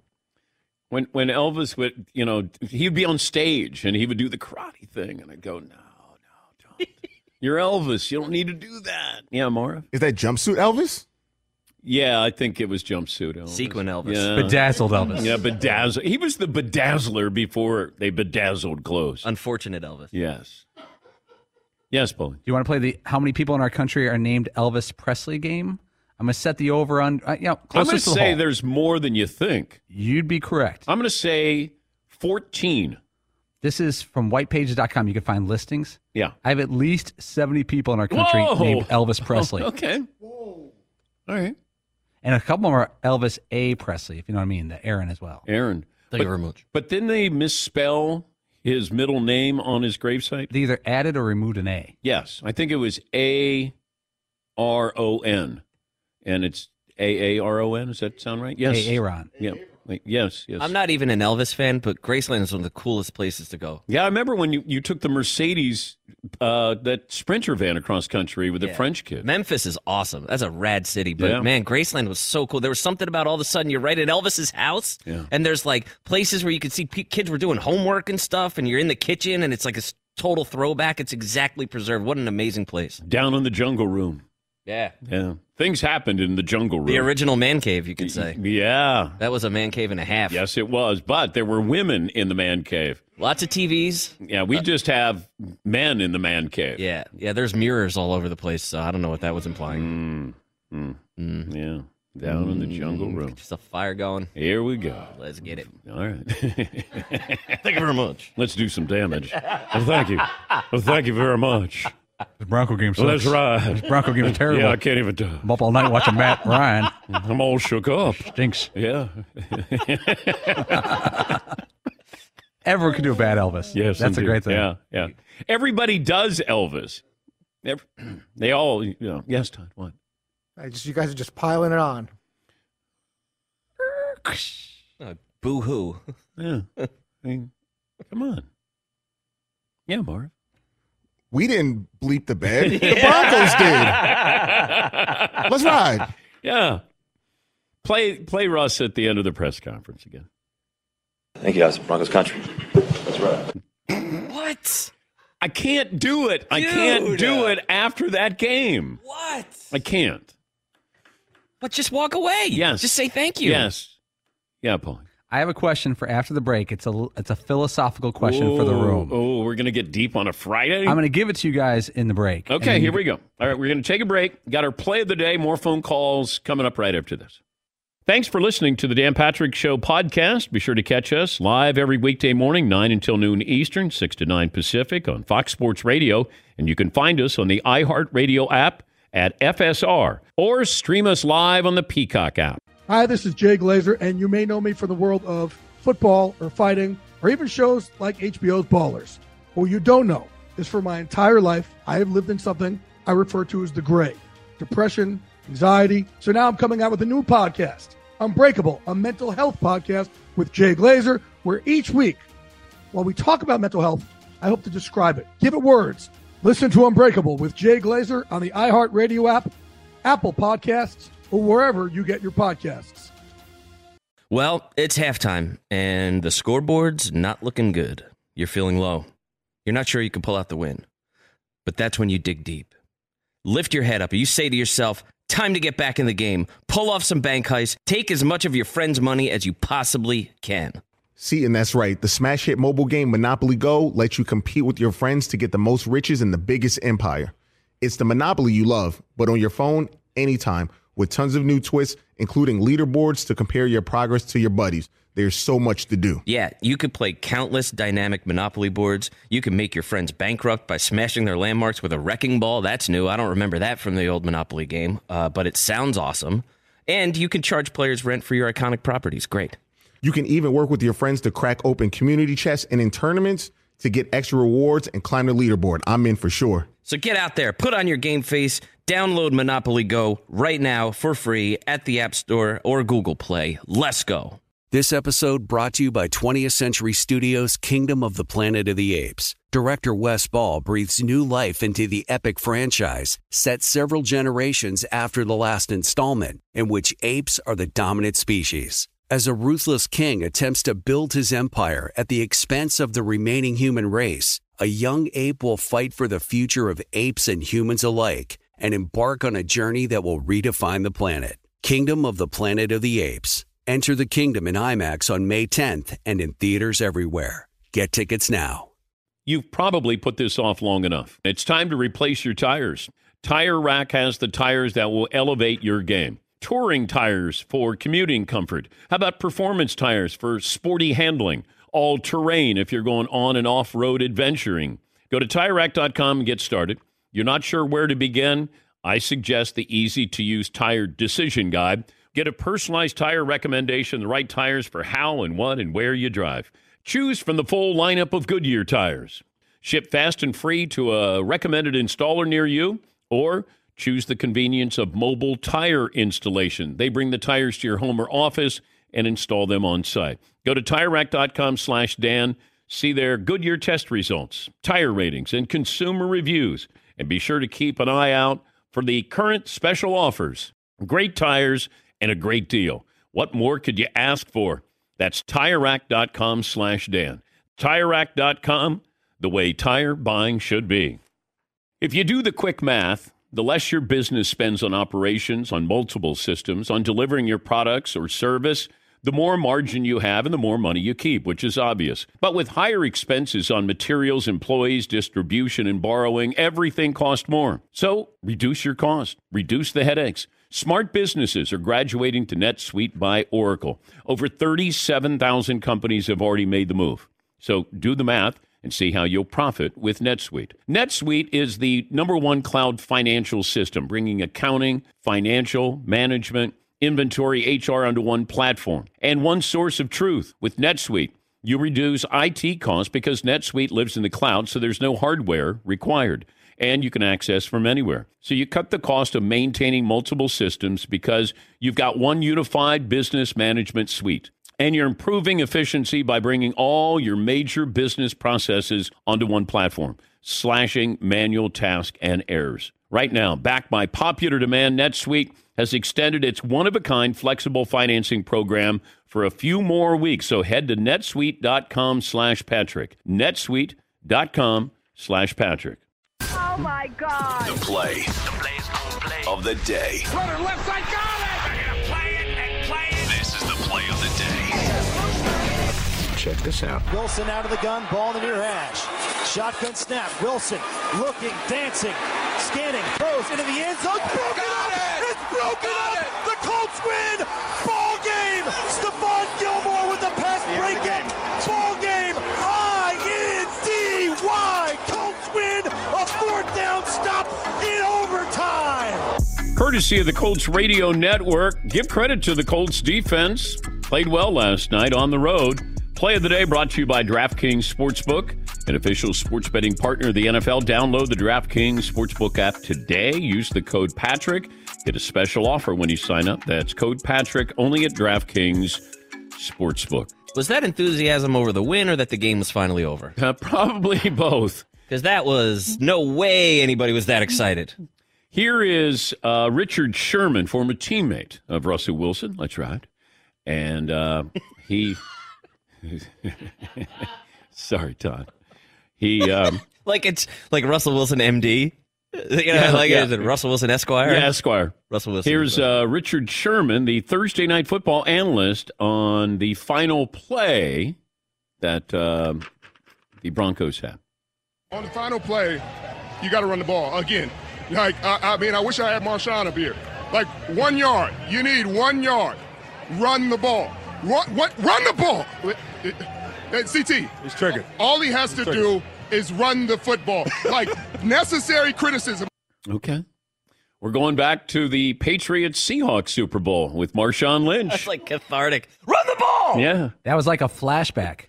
When when Elvis would, you know, he'd be on stage and he would do the karate thing. And I'd go, no, no, don't. You're Elvis. You don't need to do that. Yeah, Maura? Is that jumpsuit Elvis? Yeah, I think it was jumpsuit Elvis. Sequin Elvis. Yeah. Bedazzled Elvis. Yeah, bedazzled. He was the bedazzler before they bedazzled clothes. Unfortunate Elvis. Yes. Yes, Paul. Do you want to play the how many people in our country are named Elvis Presley game? I'm going to set the over on, uh, you know, I'm going closest to to the say hole. there's more than you think. You'd be correct. I'm going to say fourteen. This is from white pages dot com. You can find listings. Yeah. I have at least seventy people in our country Whoa! named Elvis Presley. Oh, okay. All right. And a couple of them are Elvis A. Presley, if you know what I mean, the Aaron as well. Aaron. Thank you very much. But didn't they misspell his middle name on his gravesite? They either added or removed an A. Yes. I think it was A R O N. And it's A A R O N. Does that sound right? Yes. Aaron. Yeah. Wait, yes, yes. I'm not even an Elvis fan, but Graceland is one of the coolest places to go. Yeah, I remember when you, you took the Mercedes, uh, that Sprinter van across country with the Yeah. French kid. Memphis is awesome. That's a rad city. But Yeah. man, Graceland was so cool. There was something about all of a sudden you're right at Elvis's house, Yeah. and there's like places where you could see p- kids were doing homework and stuff, and you're in the kitchen, and it's like a s- total throwback. It's exactly preserved. What an amazing place. Down in the jungle room. Yeah. Yeah. Things happened in the jungle room. The original man cave, you could say. Yeah. That was a man cave and a half. Yes, it was. But there were women in the man cave. Lots of T Vs. Yeah, we just have men in the man cave. Yeah. Yeah, there's mirrors all over the place, so I don't know what that was implying. Mm. Mm. Yeah. Down in the jungle room. Just a fire going. Here we go. Let's get it. All right. Thank you very much. Let's do some damage. Well, thank you. Well, thank you very much. The Bronco game sucks. Well, that's right. The Bronco game is terrible. Yeah, I can't even do I'm up all night watching Matt Ryan. I'm all shook up. Stinks. Yeah. Everyone can do a bad Elvis. Yes, That's indeed. a great thing. Yeah, yeah. Everybody does Elvis. Every, they all, you know. Yes, Todd, what? I just you guys are just piling it on. Uh, boo-hoo. Yeah. I mean, come on. Yeah, Marv. We didn't bleep the bed. The Broncos did. Let's ride. Yeah. Play play Russ at the end of the press conference again. Thank you, guys. Broncos country. That's right. What? I can't do it. I can't Dude. do it after that game. What? I can't. But just walk away. Yes. Just say thank you. Yes. Yeah, Paul. I have a question for after the break. It's a it's a philosophical question Ooh, for the room. Oh, we're going to get deep on a Friday? I'm going to give it to you guys in the break. Okay, here we go. All right, we're going to take a break. Got our play of the day. More phone calls coming up right after this. Thanks for listening to the Dan Patrick Show podcast. Be sure to catch us live every weekday morning, nine until noon Eastern, six to nine Pacific on Fox Sports Radio. And you can find us on the iHeartRadio app at F S R or stream us live on the Peacock app. Hi, this is Jay Glazer, and you may know me from the world of football or fighting or even shows like H B O's Ballers. What you don't know is for my entire life, I have lived in something I refer to as the gray. Depression, anxiety. So now I'm coming out with a new podcast, Unbreakable, a mental health podcast with Jay Glazer, where each week, while we talk about mental health, I hope to describe it, give it words. Listen to Unbreakable with Jay Glazer on the iHeartRadio app, Apple Podcasts, or wherever you get your podcasts. Well, it's halftime, and the scoreboard's not looking good. You're feeling low. You're not sure you can pull out the win. But that's when you dig deep. Lift your head up. You say to yourself, time to get back in the game. Pull off some bank heists. Take as much of your friend's money as you possibly can. See, and that's right. The smash hit mobile game Monopoly Go lets you compete with your friends to get the most riches in the biggest empire. It's the Monopoly you love, but on your phone, anytime, with tons of new twists, including leaderboards to compare your progress to your buddies. There's so much to do. Yeah, you could play countless dynamic Monopoly boards. You can make your friends bankrupt by smashing their landmarks with a wrecking ball. That's new. I don't remember that from the old Monopoly game, uh, but it sounds awesome. And you can charge players rent for your iconic properties. Great. You can even work with your friends to crack open community chests and in tournaments to get extra rewards and climb the leaderboard. I'm in for sure. So get out there, put on your game face, download Monopoly Go right now for free at the App Store or Google Play. Let's go. This episode brought to you by twentieth Century Studios' Kingdom of the Planet of the Apes. Director Wes Ball breathes new life into the epic franchise, set several generations after the last installment, in which apes are the dominant species. As a ruthless king attempts to build his empire at the expense of the remaining human race, a young ape will fight for the future of apes and humans alike and embark on a journey that will redefine the planet. Kingdom of the Planet of the Apes. Enter the kingdom in IMAX on May tenth and in theaters everywhere. Get tickets now. You've probably put this off long enough. It's time to replace your tires. Tire Rack has the tires that will elevate your game. Touring tires for commuting comfort. How about performance tires for sporty handling? All-terrain if you're going on and off-road adventuring. Go to Tire Rack dot com and get started. You're not sure where to begin? I suggest the easy-to-use tire decision guide. Get a personalized tire recommendation, the right tires for how and what and where you drive. Choose from the full lineup of Goodyear tires. Ship fast and free to a recommended installer near you, or choose the convenience of mobile tire installation. They bring the tires to your home or office and install them on site. Go to Tire Rack dot com slash Dan. See their Goodyear test results, tire ratings, and consumer reviews. And be sure to keep an eye out for the current special offers. Great tires and a great deal. What more could you ask for? That's Tire Rack dot com slash Dan. Tire Rack dot com, the way tire buying should be. If you do the quick math, the less your business spends on operations, on multiple systems, on delivering your products or service, the more margin you have and the more money you keep, which is obvious. But with higher expenses on materials, employees, distribution, and borrowing, everything costs more. So reduce your cost. Reduce the headaches. Smart businesses are graduating to NetSuite by Oracle. Over thirty-seven thousand companies have already made the move. So do the math and see how you'll profit with NetSuite. NetSuite is the number one cloud financial system, bringing accounting, financial, management, inventory, H R onto one platform and one source of truth. With NetSuite, you reduce I T costs because NetSuite lives in the cloud, so there's no hardware required, and you can access from anywhere. So you cut the cost of maintaining multiple systems because you've got one unified business management suite. And you're improving efficiency by bringing all your major business processes onto one platform, slashing manual tasks and errors. Right now, backed by popular demand, NetSuite has extended its one-of-a-kind flexible financing program for a few more weeks. So head to netsuite.com slash Patrick. netsuite.com slash Patrick. Oh, my God. The play, the play of the day. Runner left side, got it! Check this out. Wilson out of the gun, ball in the near hash. Shotgun snap. Wilson looking, dancing, scanning, throws into the end zone. Broken up! It. It's broken up! It. The Colts win! Ball game! Stephon Gilmore with the pass breakup. Ball game! I N D Y! Colts win! A fourth down stop in overtime! Courtesy of the Colts Radio Network, give credit to the Colts defense. Played well last night on the road. Play of the day brought to you by DraftKings Sportsbook, an official sports betting partner of the N F L. Download the DraftKings Sportsbook app today. Use the code Patrick. Get a special offer when you sign up. That's code Patrick, only at DraftKings Sportsbook. Was that enthusiasm over the win or that the game was finally over? Uh, probably both. Because that was no way anybody was that excited. Here is uh, Richard Sherman, former teammate of Russell Wilson. That's right. And uh, he... Sorry, Todd. He... Um, like it's like Russell Wilson, M D? You know, yeah, like yeah. is it Russell Wilson, Esquire? Yeah, Esquire. Russell Wilson. Here's uh, Richard Sherman, the Thursday Night Football analyst, on the final play that uh, the Broncos had. On the final play, you got to run the ball again. Like, I, I mean, I wish I had Marshawn up here. Like, one yard. You need one yard. Run the ball. Run, what, run the ball. Uh, C T. He's triggered. All he has to do is run the football. Like, necessary criticism. Okay. We're going back to the Patriots-Seahawks Super Bowl with Marshawn Lynch. That's like cathartic. Run the ball! Yeah. That was like a flashback.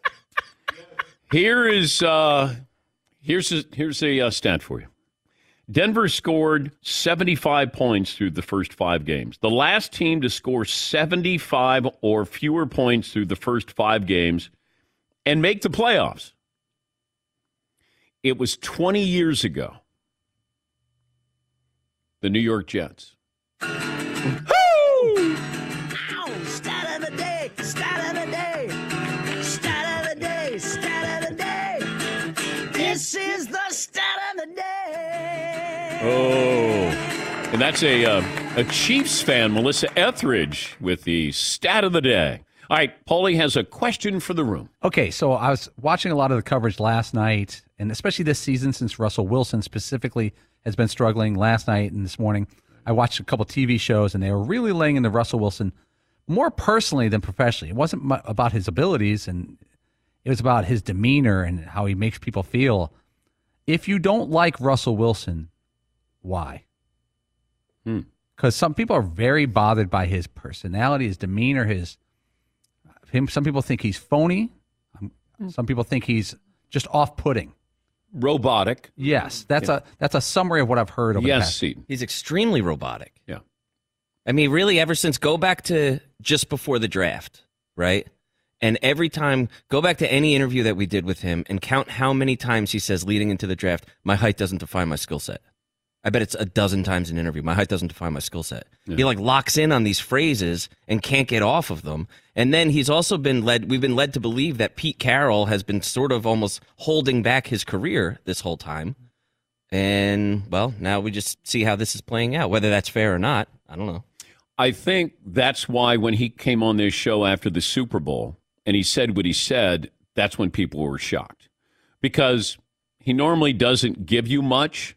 Here is, uh, here's a, here's a uh, stat for you. Denver scored seventy-five points through the first five games. The last team to score seventy-five or fewer points through the first five games and make the playoffs. It was twenty years ago. The New York Jets. Ow! Stat of the day! Stat of the day! Stat of the day! Stat of the day! This is the stat of the day! Oh, and that's a uh, a Chiefs fan, Melissa Etheridge, with the stat of the day. All right, Paulie has a question for the room. Okay, so I was watching a lot of the coverage last night, and especially this season since Russell Wilson specifically has been struggling last night and this morning. I watched a couple T V shows, and they were really laying into Russell Wilson more personally than professionally. It wasn't mu- about his abilities, and it was about his demeanor and how he makes people feel. If you don't like Russell Wilson, why? Because Hmm. some people are very bothered by his personality, his demeanor, his him. Some people think he's phony. Some people think he's just off-putting, robotic. Yes, that's yeah. a that's a summary of what I've heard. Over yes, the past. He's extremely robotic. Yeah, I mean, really, ever since go back to just before the draft, right? And every time, go back to any interview that we did with him and count how many times he says leading into the draft, my height doesn't define my skill set. I bet it's a dozen times in an interview. My height doesn't define my skill set. Yeah. He like locks in on these phrases and can't get off of them. And then he's also been led, we've been led to believe that Pete Carroll has been sort of almost holding back his career this whole time. And, well, now we just see how this is playing out. Whether that's fair or not, I don't know. I think that's why when he came on this show after the Super Bowl and he said what he said, that's when people were shocked. Because he normally doesn't give you much.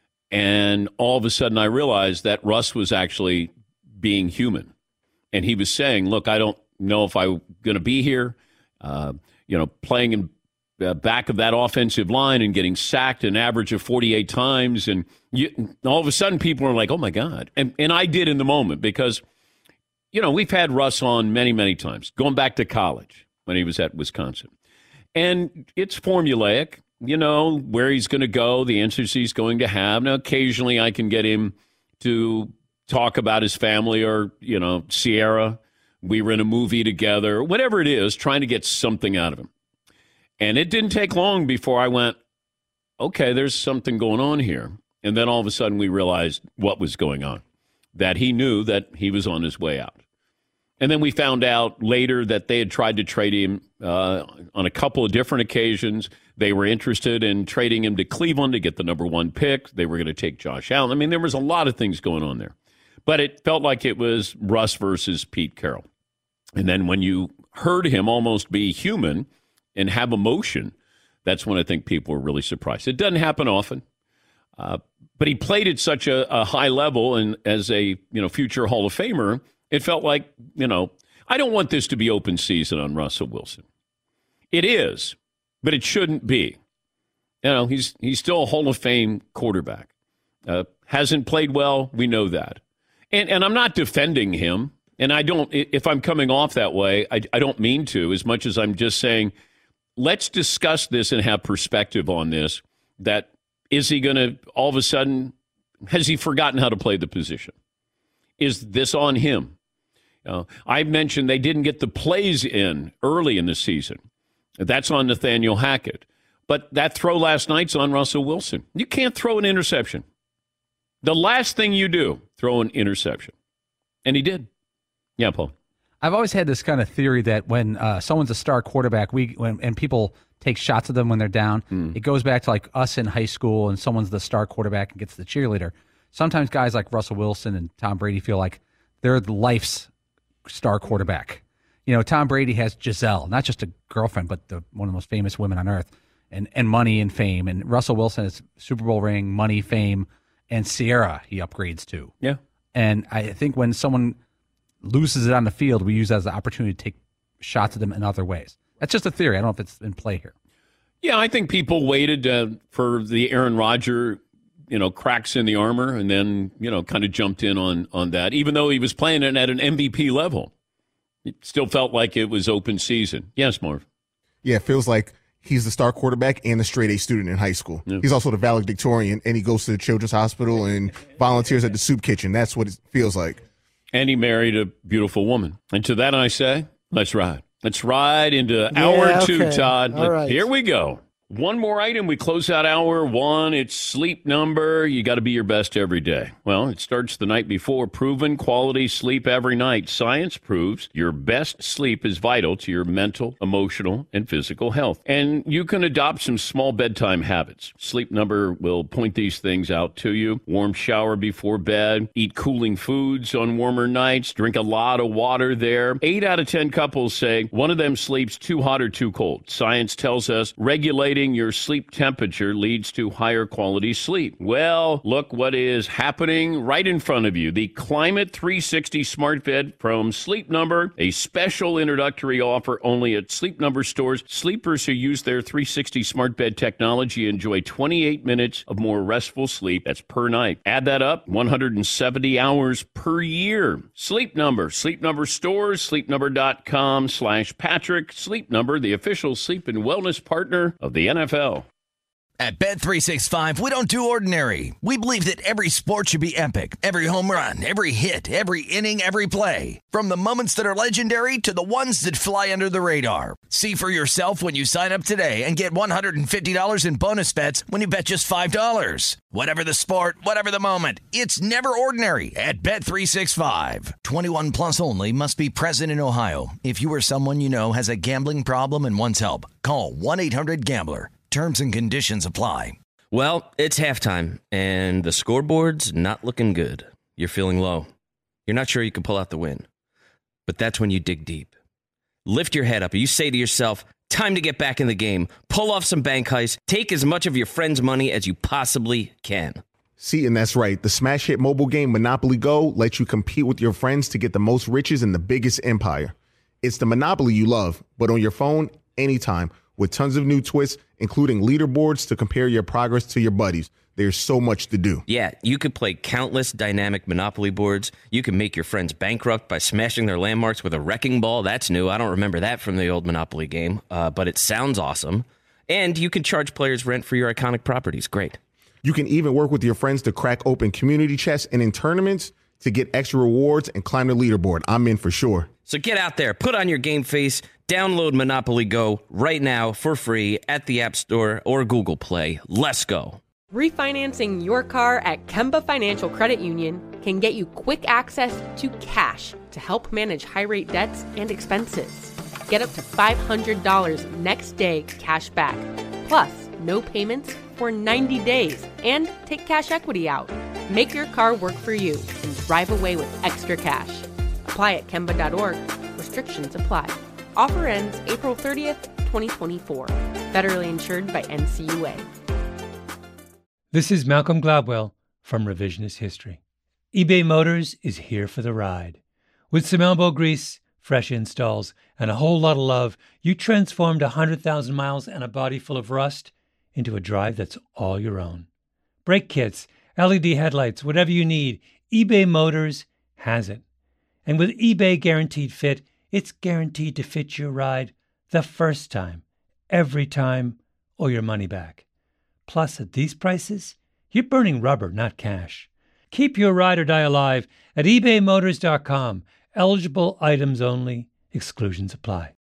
And all of a sudden I realized that Russ was actually being human. And he was saying, look, I don't know if I'm going to be here. Uh, you know, playing in uh, back of that offensive line and getting sacked an average of forty-eight times. And you, all of a sudden people are like, oh, my God. And, and I did in the moment because, you know, we've had Russ on many, many times, going back to college when he was at Wisconsin. And it's formulaic. You know, where he's going to go, the answers he's going to have. Now, occasionally I can get him to talk about his family or, you know, Sierra. We were in a movie together, whatever it is, trying to get something out of him. And it didn't take long before I went, okay, there's something going on here. And then all of a sudden we realized what was going on, that he knew that he was on his way out. And then we found out later that they had tried to trade him uh, on a couple of different occasions. They were interested in trading him to Cleveland to get the number one pick. They were going to take Josh Allen. I mean, there was a lot of things going on there. But it felt like it was Russ versus Pete Carroll. And then when you heard him almost be human and have emotion, that's when I think people are really surprised. It doesn't happen often, uh, but he played at such a, a high level, and as a you know future Hall of Famer, it felt like, you know, I don't want this to be open season on Russell Wilson. It is, but it shouldn't be. You know, he's he's still a Hall of Fame quarterback. Uh, hasn't played well, we know that. And and I'm not defending him, and I don't, if I'm coming off that way, I, I don't mean to, as much as I'm just saying, let's discuss this and have perspective on this. That, is he going to, all of a sudden, has he forgotten how to play the position? Is this on him? Uh, I mentioned they didn't get the plays in early in the season. That's on Nathaniel Hackett. But that throw last night's on Russell Wilson. You can't throw an interception. The last thing you do, throw an interception. And he did. Yeah, Paul. I've always had this kind of theory that when uh, someone's a star quarterback, we when and people take shots at them when they're down, mm. it goes back to like us in high school, and someone's the star quarterback and gets the cheerleader. Sometimes guys like Russell Wilson and Tom Brady feel like they're the life's star quarterback. You know, Tom Brady has Giselle, not just a girlfriend, but the, one of the most famous women on earth, and, and money and fame. And Russell Wilson has Super Bowl ring, money, fame, and Sierra he upgrades to. Yeah. And I think when someone loses it on the field, we use that as an opportunity to take shots at them in other ways. That's just a theory. I don't know if it's in play here. Yeah, I think people waited uh, for the Aaron Rodgers, you know, cracks in the armor, and then, you know, kind of jumped in on on that. Even though he was playing it at an M V P level, it still felt like it was open season. Yes, Marv. Yeah, it feels like he's the star quarterback and the straight A student in high school. Yeah. He's also the valedictorian, and he goes to the Children's Hospital and volunteers at the soup kitchen. That's what it feels like. And he married a beautiful woman. And to that I say, let's ride. Let's ride into yeah, hour okay. two, Todd. All right. Here we go. One more item. We close out hour one. It's Sleep Number. You got to be your best every day. Well, it starts the night before. Proven quality sleep every night. Science proves your best sleep is vital to your mental, emotional, and physical health. And you can adopt some small bedtime habits. Sleep Number will point these things out to you. Warm shower before bed. Eat cooling foods on warmer nights. Drink a lot of water there. Eight out of ten couples say one of them sleeps too hot or too cold. Science tells us regulating your sleep temperature leads to higher quality sleep. Well, look what is happening right in front of you. The Climate three sixty Smart Bed from Sleep Number, a special introductory offer only at Sleep Number stores. Sleepers who use their three sixty Smart Bed technology enjoy twenty-eight minutes of more restful sleep. That's per night. Add that up, one hundred seventy hours per year. Sleep Number, Sleep Number stores, sleep number dot com slash Patrick. Sleep Number, the official sleep and wellness partner of the N F L. At Bet three sixty-five, we don't do ordinary. We believe that every sport should be epic. Every home run, every hit, every inning, every play. From the moments that are legendary to the ones that fly under the radar. See for yourself when you sign up today and get one hundred fifty dollars in bonus bets when you bet just five dollars. Whatever the sport, whatever the moment, it's never ordinary at Bet three sixty-five. twenty-one plus only. Must be present in Ohio. If you or someone you know has a gambling problem and wants help, call one eight hundred gambler. Terms and conditions apply. Well, it's halftime, and the scoreboard's not looking good. You're feeling low. You're not sure you can pull out the win. But that's when you dig deep. Lift your head up, and you say to yourself, time to get back in the game. Pull off some bank heists. Take as much of your friend's money as you possibly can. See, and that's right. The smash hit mobile game Monopoly Go lets you compete with your friends to get the most riches in the biggest empire. It's the Monopoly you love, but on your phone, anytime, with tons of new twists, including leaderboards to compare your progress to your buddies. There's so much to do. Yeah, you could play countless dynamic Monopoly boards. You can make your friends bankrupt by smashing their landmarks with a wrecking ball. That's new. I don't remember that from the old Monopoly game, uh, but it sounds awesome. And you can charge players rent for your iconic properties. Great. You can even work with your friends to crack open community chests and in tournaments to get extra rewards and climb the leaderboard. I'm in for sure. So get out there, put on your game face, download Monopoly Go right now for free at the App Store or Google Play. Let's go. Refinancing your car at Kemba Financial Credit Union can get you quick access to cash to help manage high-rate debts and expenses. Get up to five hundred dollars next day cash back, plus no payments for ninety days, and take cash equity out. Make your car work for you and drive away with extra cash. Apply at Kemba dot org. Restrictions apply. Offer ends April thirtieth, twenty twenty-four. Federally insured by N C U A. This is Malcolm Gladwell from Revisionist History. eBay Motors is here for the ride. With some elbow grease, fresh installs, and a whole lot of love, you transformed one hundred thousand miles and a body full of rust into a drive that's all your own. Brake kits, L E D headlights, whatever you need, eBay Motors has it. And with eBay Guaranteed Fit, it's guaranteed to fit your ride the first time, every time, or your money back. Plus, at these prices, you're burning rubber, not cash. Keep your ride or die alive at ebay motors dot com. Eligible items only. Exclusions apply.